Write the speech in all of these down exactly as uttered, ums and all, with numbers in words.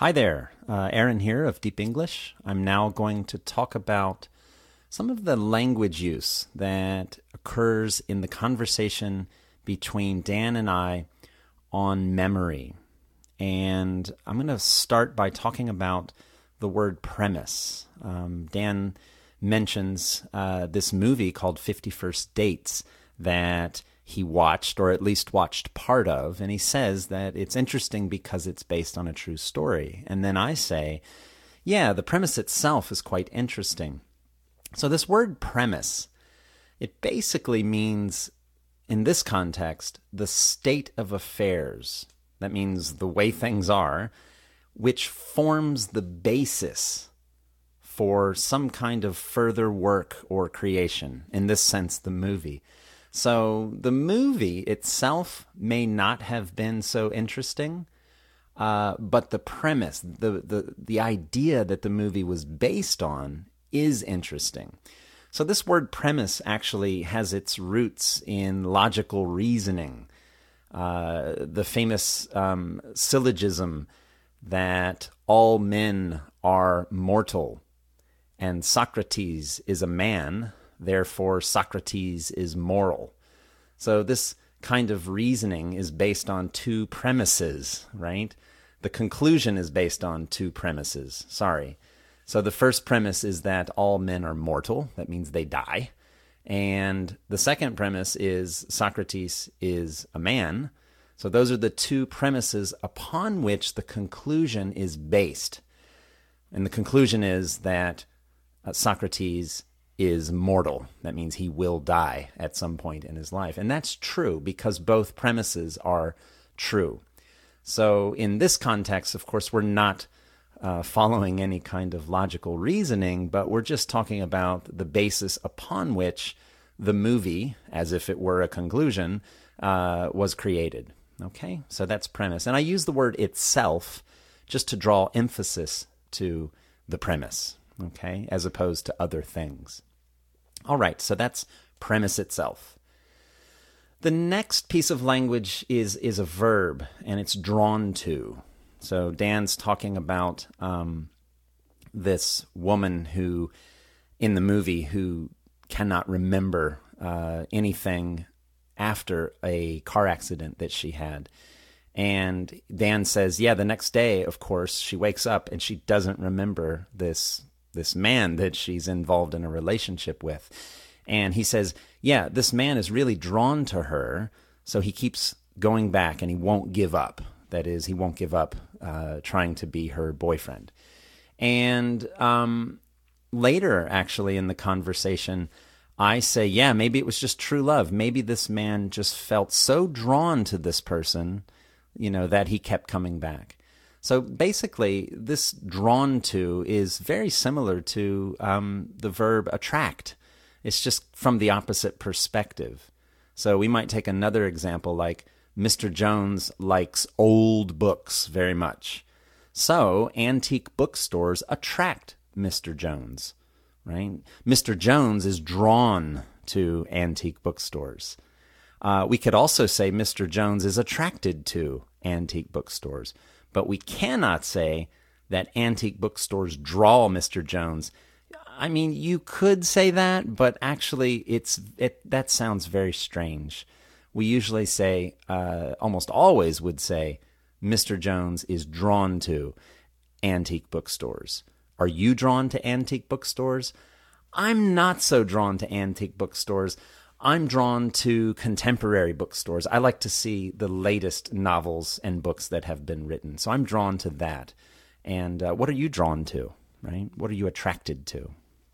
Hi there, uh, Aaron here of Deep English. I'm now going to talk about some of the language use that occurs in the conversation between Dan and I on memory. And I'm going to start by talking about the word premise. Um, Dan mentions uh, this movie called fifty First Dates that he watched, or at least watched part of, and he says that it's interesting because it's based on a true story. And then I say, yeah, the premise itself is quite interesting. So this word premise, it basically means, in this context, the state of affairs. That means the way things are, which forms the basis for some kind of further work or creation, in this sense, the movie. So the movie itself may not have been so interesting, uh, but the premise, the, the, the idea that the movie was based on is interesting. So this word premise actually has its roots in logical reasoning. Uh, the famous um, syllogism that all men are mortal and Socrates is a man, therefore Socrates is moral. So this kind of reasoning is based on two premises, right? The conclusion is based on two premises, sorry. So the first premise is that all men are mortal, that means they die. And the second premise is Socrates is a man. So those are the two premises upon which the conclusion is based. And the conclusion is that uh, Socrates is mortal. That means he will die at some point in his life. And that's true because both premises are true. So in this context, of course, we're not uh, following any kind of logical reasoning, but we're just talking about the basis upon which the movie, as if it were a conclusion, uh, was created. Okay, so that's premise. And I use the word itself just to draw emphasis to the premise, okay, as opposed to other things. All right, so that's premise itself. The next piece of language is, is a verb, and it's drawn to. So Dan's talking about um, this woman who, in the movie, who cannot remember uh, anything after a car accident that she had. And Dan says, yeah, the next day, of course, she wakes up and she doesn't remember this this man that she's involved in a relationship with. And he says, yeah, this man is really drawn to her, so he keeps going back and he won't give up. That is, he won't give up uh, trying to be her boyfriend. And um, later, actually, in the conversation, I say, yeah, maybe it was just true love. Maybe this man just felt so drawn to this person, you know, that he kept coming back. So basically, this drawn to is very similar to um, the verb attract. It's just from the opposite perspective. So we might take another example like Mister Jones likes old books very much. So antique bookstores attract Mister Jones, right? Mister Jones is drawn to antique bookstores. Uh, we could also say Mister Jones is attracted to antique bookstores. But we cannot say that antique bookstores draw Mister Jones. I mean, you could say that, but actually it's it that sounds very strange. We usually say, uh, almost always would say, Mister Jones is drawn to antique bookstores. Are you drawn to antique bookstores? I'm not so drawn to antique bookstores. I'm drawn to contemporary bookstores. I like to see the latest novels and books that have been written. So I'm drawn to that. And uh, what are you drawn to, right? What are you attracted to?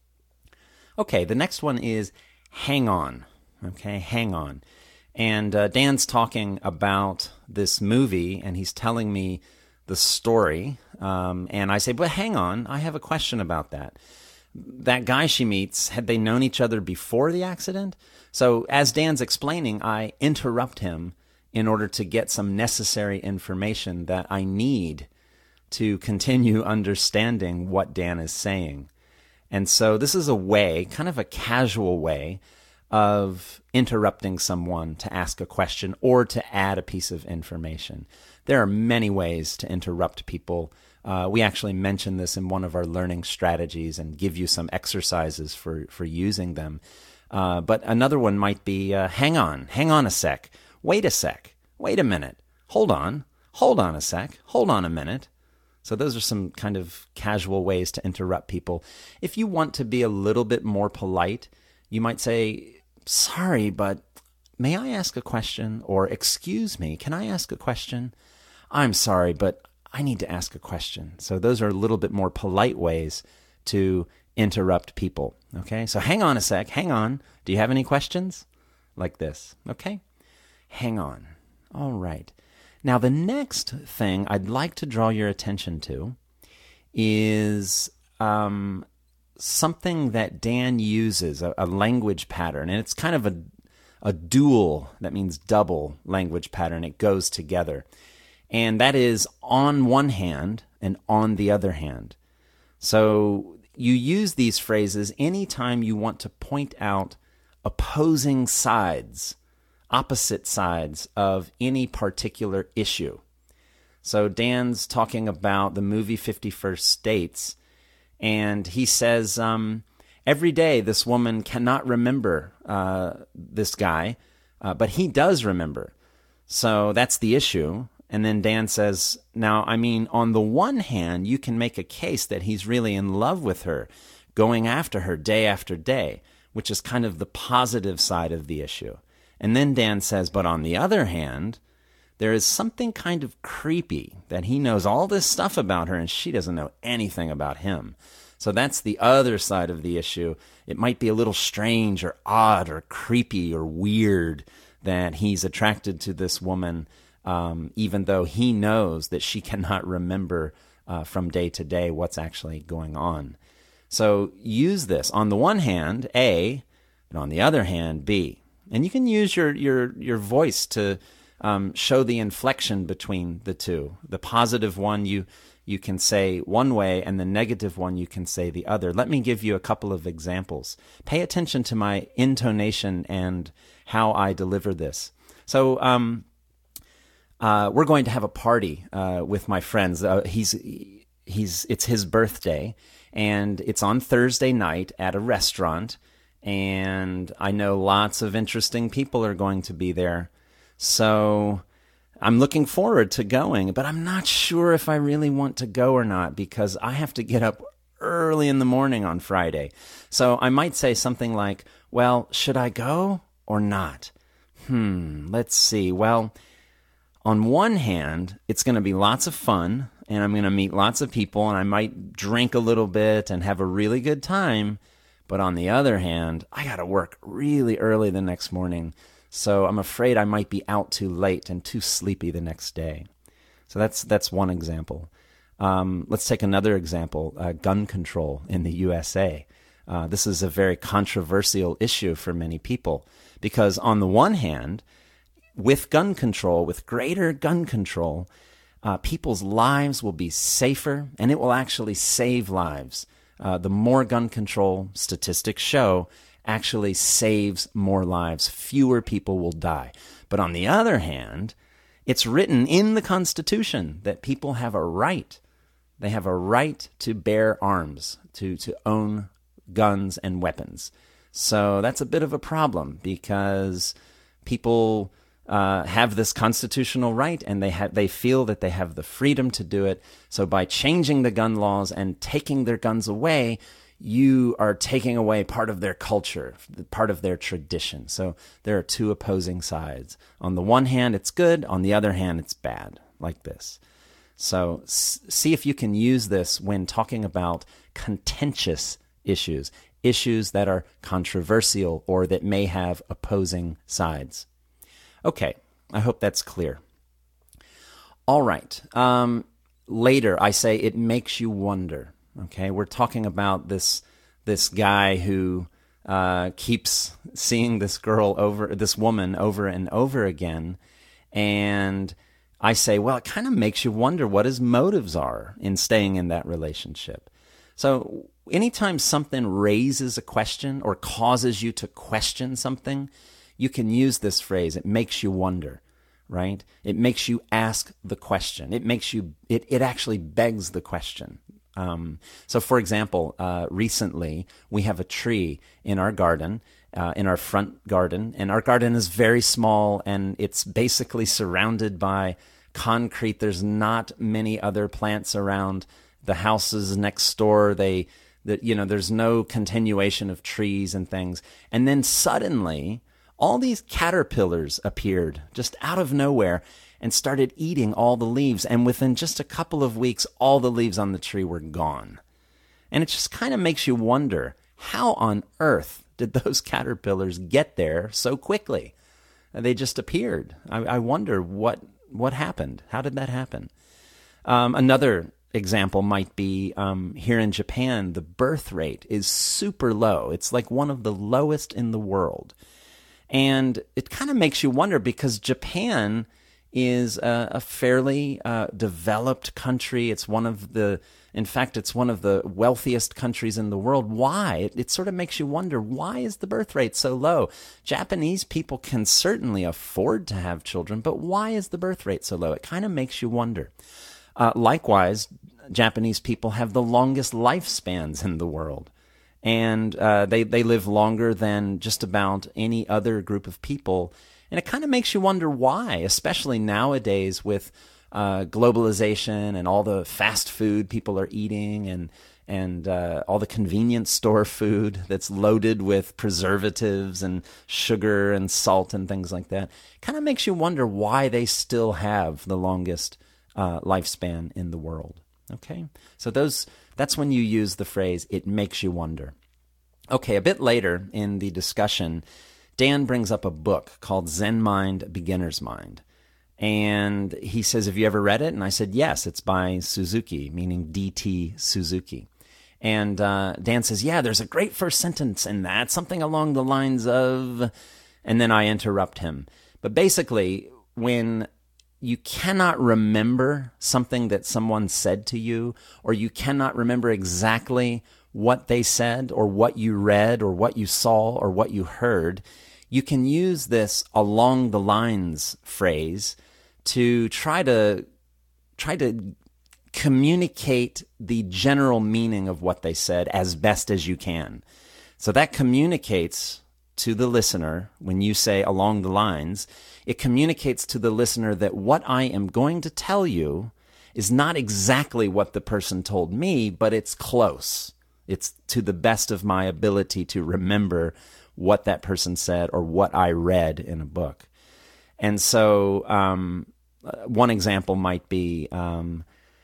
Okay, the next one is hang on. Okay, hang on. And uh, Dan's talking about this movie, and he's telling me the story. Um, and I say, but hang on, I have a question about that. That guy she meets, had they known each other before the accident? So as Dan's explaining, I interrupt him in order to get some necessary information that I need to continue understanding what Dan is saying. And so this is a way, kind of a casual way, of interrupting someone to ask a question or to add a piece of information. There are many ways to interrupt people. Uh, we actually mention this in one of our learning strategies and give you some exercises for, for using them. Uh, but another one might be, uh, hang on, hang on a sec, wait a sec, wait a minute, hold on, hold on a sec, hold on a minute. So those are some kind of casual ways to interrupt people. If you want to be a little bit more polite, you might say, sorry, but may I ask a question? Or excuse me, can I ask a question? I'm sorry, but I need to ask a question. So those are a little bit more polite ways to interrupt people. Okay, so hang on a sec, hang on. Do you have any questions? Like this, okay? Hang on. All right. Now, the next thing I'd like to draw your attention to is um, something that Dan uses, a, a language pattern, and it's kind of a, a dual, that means double language pattern. It goes together. And that is on one hand and on the other hand. So you use these phrases anytime you want to point out opposing sides, opposite sides of any particular issue. So Dan's talking about the movie fifty First Dates, and he says, um, every day this woman cannot remember uh, this guy, uh, but he does remember. So that's the issue. And then Dan says, now, I mean, on the one hand, you can make a case that he's really in love with her, going after her day after day, which is kind of the positive side of the issue. And then Dan says, but on the other hand, there is something kind of creepy that he knows all this stuff about her and she doesn't know anything about him. So that's the other side of the issue. It might be a little strange or odd or creepy or weird that he's attracted to this woman, um, even though he knows that she cannot remember uh, from day to day what's actually going on. So use this. On the one hand, A, and on the other hand, B. And you can use your your your voice to um, show the inflection between the two. The positive one you you can say one way, and the negative one you can say the other. Let me give you a couple of examples. Pay attention to my intonation and how I deliver this. So um, uh, we're going to have a party uh, with my friends. Uh, he's he's it's his birthday, and it's on Thursday night at a restaurant. And I know lots of interesting people are going to be there. So I'm looking forward to going, but I'm not sure if I really want to go or not because I have to get up early in the morning on Friday. So I might say something like, well, should I go or not? Hmm, let's see. Well, on one hand, it's going to be lots of fun, and I'm going to meet lots of people, and I might drink a little bit and have a really good time. But on the other hand, I got to work really early the next morning, so I'm afraid I might be out too late and too sleepy the next day. So that's that's one example. Um, let's take another example, uh, gun control in the U S A. Uh, this is a very controversial issue for many people because on the one hand, with gun control, with greater gun control, uh, people's lives will be safer and it will actually save lives. Uh, the more gun control, statistics show, actually saves more lives. Fewer people will die. But on the other hand, it's written in the Constitution that people have a right. They have a right to bear arms, to, to own guns and weapons. So that's a bit of a problem because people Uh, have this constitutional right, and they have they feel that they have the freedom to do it. So by changing the gun laws and taking their guns away, you are taking away part of their culture, part of their tradition. So there are two opposing sides. On the one hand, it's good. On the other hand, it's bad, like this. So s- see if you can use this when talking about contentious issues, issues that are controversial or that may have opposing sides. Okay, I hope that's clear. All right. Um, later, I say it makes you wonder. Okay, we're talking about this this guy who uh, keeps seeing this girl over, this woman over and over again, and I say, well, it kind of makes you wonder what his motives are in staying in that relationship. So anytime something raises a question or causes you to question something, you can use this phrase. It makes you wonder, right? It makes you ask the question. It makes you, it, it actually begs the question. Um, so for example, uh, recently we have a tree in our garden, uh, in our front garden, and our garden is very small and it's basically surrounded by concrete. There's not many other plants around. The houses next door, they, the, you know, there's no continuation of trees and things. And then suddenly, all these caterpillars appeared just out of nowhere and started eating all the leaves. And within just a couple of weeks, all the leaves on the tree were gone. And it just kind of makes you wonder, how on earth did those caterpillars get there so quickly? They just appeared. I, I wonder what what happened. How did that happen? Um, another example might be um, here in Japan, the birth rate is super low. It's like one of the lowest in the world. And it kind of makes you wonder, because Japan is a, a fairly uh, developed country. It's one of the, in fact, it's one of the wealthiest countries in the world. Why? It, it sort of makes you wonder, why is the birth rate so low? Japanese people can certainly afford to have children, but why is the birth rate so low? It kind of makes you wonder. Uh, likewise, Japanese people have the longest lifespans in the world. And uh, they, they live longer than just about any other group of people. And it kind of makes you wonder why, especially nowadays with uh, globalization and all the fast food people are eating, and and uh, all the convenience store food that's loaded with preservatives and sugar and salt and things like that. It kind of makes you wonder why they still have the longest uh, lifespan in the world. Okay, so those that's when you use the phrase, it makes you wonder. Okay, a bit later in the discussion, Dan brings up a book called Zen Mind, Beginner's Mind. And he says, have you ever read it? And I said, yes, it's by Suzuki, meaning D T Suzuki. And uh, Dan says, yeah, there's a great first sentence in that, something along the lines of, and then I interrupt him. But basically, when you cannot remember something that someone said to you, or you cannot remember exactly what they said or what you read or what you saw or what you heard, you can use this along the lines phrase to try to try to communicate the general meaning of what they said as best as you can. So that communicates to the listener, when you say along the lines, it communicates to the listener that what I am going to tell you is not exactly what the person told me, but it's close. It's to the best of my ability to remember what that person said or what I read in a book. And so um, one example might be, um,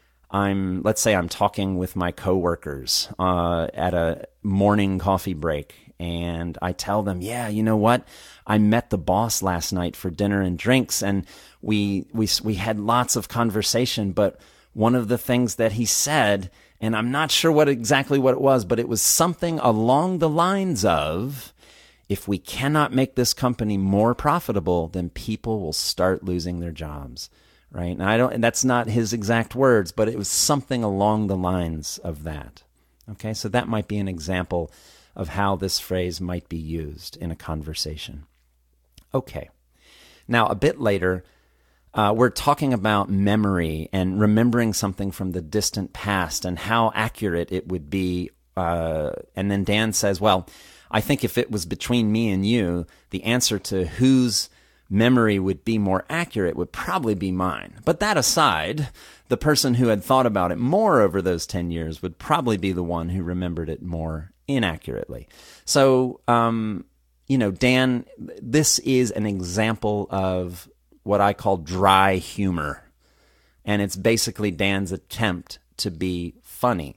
I'm let's say I'm talking with my coworkers uh, at a morning coffee break, and I tell them, yeah, you know what? I met the boss last night for dinner and drinks, and we we we had lots of conversation, but one of the things that he said, and I'm not sure what exactly what it was, but it was something along the lines of, if we cannot make this company more profitable, then people will start losing their jobs, right? And I don't, and that's not his exact words, but it was something along the lines of that. Okay, so that might be an example of how this phrase might be used in a conversation. Okay, now a bit later, Uh, we're talking about memory and remembering something from the distant past and how accurate it would be. Uh, and then Dan says, well, I think if it was between me and you, the answer to whose memory would be more accurate would probably be mine. But that aside, the person who had thought about it more over those ten years would probably be the one who remembered it more inaccurately. So, um, you know, Dan, this is an example of what I call dry humor. And it's basically Dan's attempt to be funny.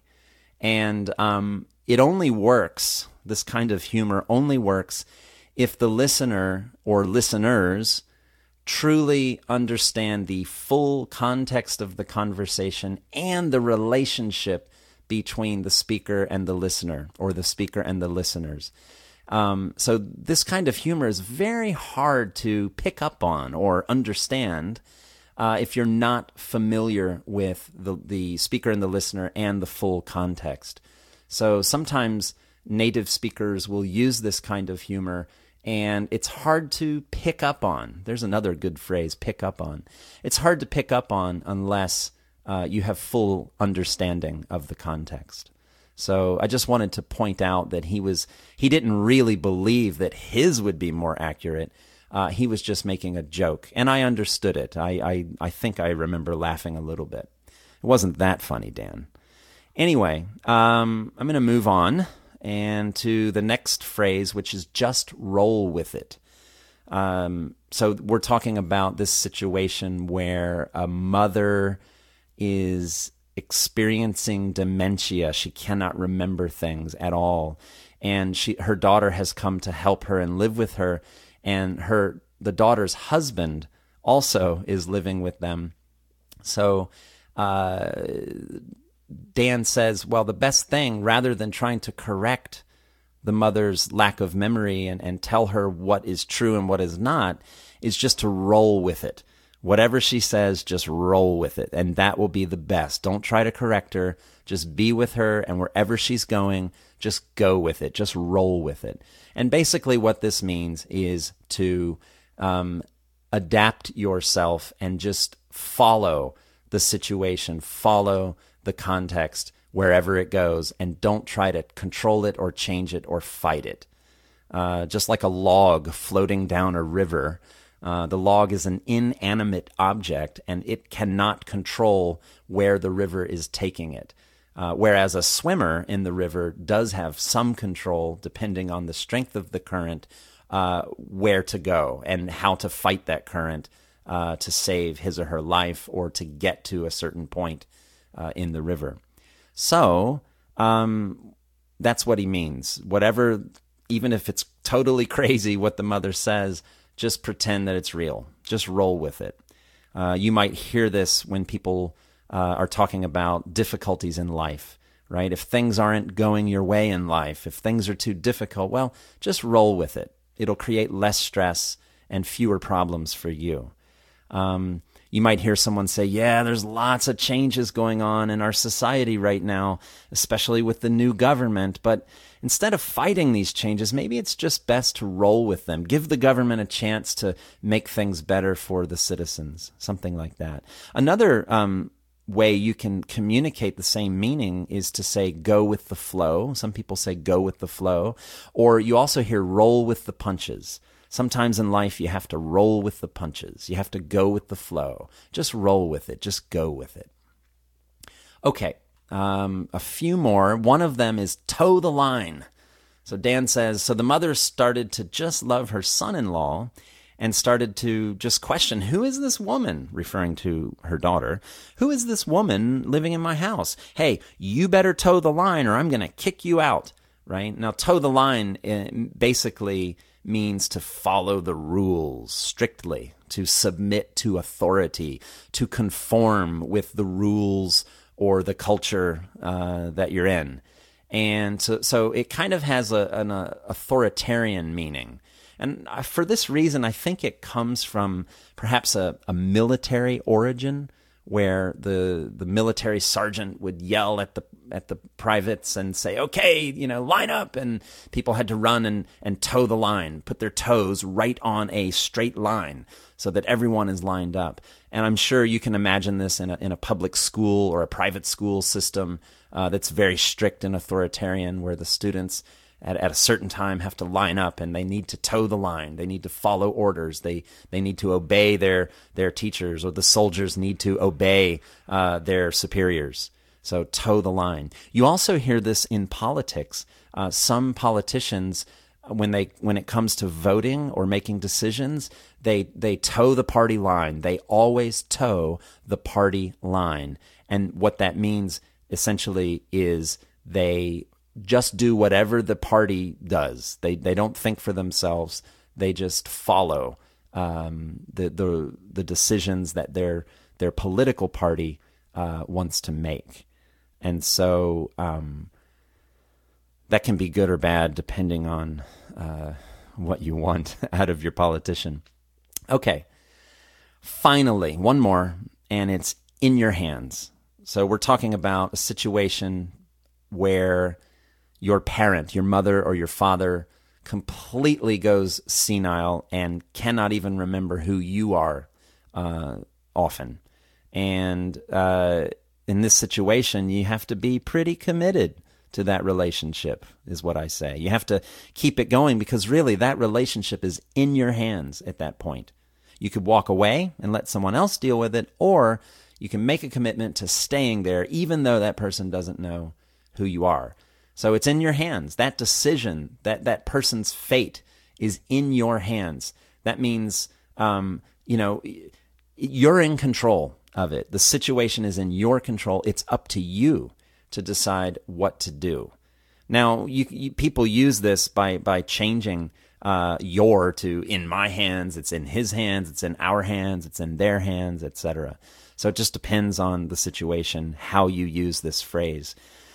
And um, it only works, this kind of humor only works if the listener or listeners truly understand the full context of the conversation and the relationship between the speaker and the listener, or the speaker and the listeners. Um, so this kind of humor is very hard to pick up on or understand uh, if you're not familiar with the, the speaker and the listener and the full context. So sometimes native speakers will use this kind of humor, and it's hard to pick up on. There's another good phrase, pick up on. It's hard to pick up on unless uh, you have full understanding of the context. So I just wanted to point out that he was he didn't really believe that his would be more accurate. Uh, he was just making a joke, and I understood it. I, I, I think I remember laughing a little bit. It wasn't that funny, Dan. Anyway, um, I'm going to move on and to the next phrase, which is just roll with it. Um, so we're talking about this situation where a mother is experiencing dementia. She cannot remember things at all. And she, her daughter has come to help her and live with her. And her, the daughter's husband also is living with them. So uh, Dan says, well, the best thing, rather than trying to correct the mother's lack of memory and, and tell her what is true and what is not, is just to roll with it. Whatever she says, just roll with it, and that will be the best. Don't try to correct her. Just be with her, and wherever she's going, just go with it. Just roll with it. And basically what this means is to um, adapt yourself and just follow the situation, follow the context wherever it goes, and don't try to control it or change it or fight it. Uh, just like a log floating down a river, Uh, the log is an inanimate object, and it cannot control where the river is taking it. Uh, whereas a swimmer in the river does have some control, depending on the strength of the current, uh, where to go and how to fight that current uh, to save his or her life or to get to a certain point uh, in the river. So um, that's what he means. Whatever, even if it's totally crazy what the mother says, just pretend that it's real. Just roll with it. Uh, you might hear this when people uh, are talking about difficulties in life, right? If things aren't going your way in life, if things are too difficult, well, just roll with it. It'll create less stress and fewer problems for you. Um, you might hear someone say, yeah, there's lots of changes going on in our society right now, especially with the new government, but instead of fighting these changes, maybe it's just best to roll with them. Give the government a chance to make things better for the citizens, something like that. Another um, way you can communicate the same meaning is to say go with the flow. Some people say go with the flow. Or you also hear roll with the punches. Sometimes in life you have to roll with the punches. You have to go with the flow. Just roll with it. Just go with it. Okay. Um, a few more. One of them is toe the line. So Dan says, so the mother started to just love her son-in-law and started to just question, who is this woman, referring to her daughter? Who is this woman living in my house? Hey, you better toe the line or I'm going to kick you out, right? Now, toe the line basically means to follow the rules strictly, to submit to authority, to conform with the rules or the culture uh, that you're in. And so, so it kind of has a, an uh, authoritarian meaning. And for this reason, I think it comes from perhaps a, a military origin, where the the military sergeant would yell at the at the privates and say, okay, you know, line up, and people had to run and, and toe the line, put their toes right on a straight line so that everyone is lined up. And I'm sure you can imagine this in a, in a public school or a private school system uh, that's very strict and authoritarian, where the students at, at a certain time have to line up and they need to toe the line. They need to follow orders. They they need to obey their, their teachers, or the soldiers need to obey uh, their superiors. So toe the line. You also hear this in politics. Uh, some politicians, when they when it comes to voting or making decisions, they they toe the party line. They always toe the party line. And what that means essentially is they just do whatever the party does. They they don't think for themselves. They just follow um, the the the decisions that their their political party uh, wants to make. And so um, that can be good or bad depending on uh, what you want out of your politician. Okay, finally, one more, and it's in your hands. So we're talking about a situation where your parent, your mother or your father, completely goes senile and cannot even remember who you are uh, often. And uh, in this situation, you have to be pretty committed to that relationship, is what I say. You have to keep it going because really that relationship is in your hands at that point. You could walk away and let someone else deal with it, or you can make a commitment to staying there even though that person doesn't know who you are. So it's in your hands. That decision, that, that person's fate is in your hands. That means, um, you know, you're in control of it. The situation is in your control. It's up to you to decide what to do. Now, you, you, people use this by by changing uh, your to in my hands, it's in his hands, it's in our hands, it's in their hands, et cetera. So it just depends on the situation, how you use this phrase.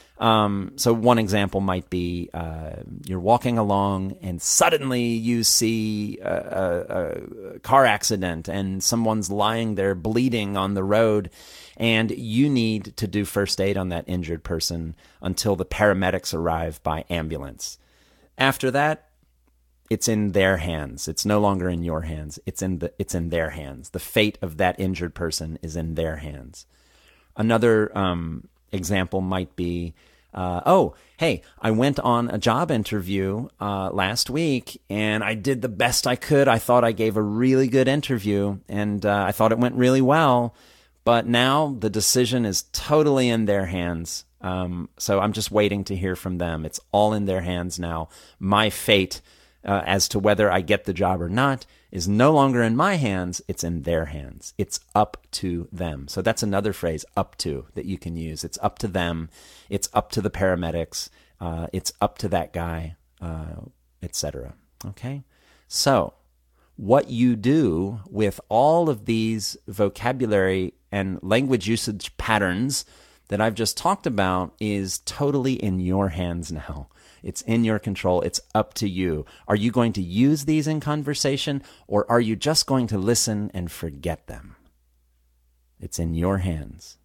Um, so one example might be uh, you're walking along and suddenly you see a, a, a car accident and someone's lying there bleeding on the road, and you need to do first aid on that injured person until the paramedics arrive by ambulance. After that, it's in their hands. It's no longer in your hands. It's in the it's in their hands. The fate of that injured person is in their hands. Another um, example might be, uh, oh, hey, I went on a job interview uh, last week, and I did the best I could. I thought I gave a really good interview, and uh, I thought it went really well. But now the decision is totally in their hands. Um, so I'm just waiting to hear from them. It's all in their hands now. My fate uh, as to whether I get the job or not is no longer in my hands. It's in their hands. It's up to them. So that's another phrase, up to, that you can use. It's up to them. It's up to the paramedics. Uh, it's up to that guy, uh, et cetera. Okay? So what you do with all of these vocabulary and language usage patterns that I've just talked about is totally in your hands now. It's in your control. It's up to you. Are you going to use these in conversation, or are you just going to listen and forget them? It's in your hands.